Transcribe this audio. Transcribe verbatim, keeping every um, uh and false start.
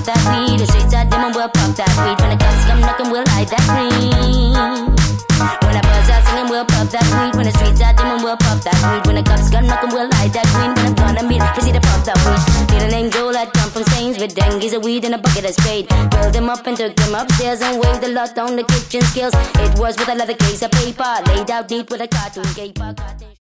that weed. The streets are dim and we'll pop that weed. When the cops come knocking, we'll hide that green. When the birds are singing, we'll pop that weed. When the streets are dim and we'll pop that weed. When the cops come knocking, we'll hide that green. When I'm gonna meet, proceed to pop that weed. Little named Joel had come from Staines with dengues of weed and a bucket of spade. Rolled him up and took him upstairs and waved the lot on the kitchen scales. It was with a leather case of paper, laid out neat with a cartoon caper.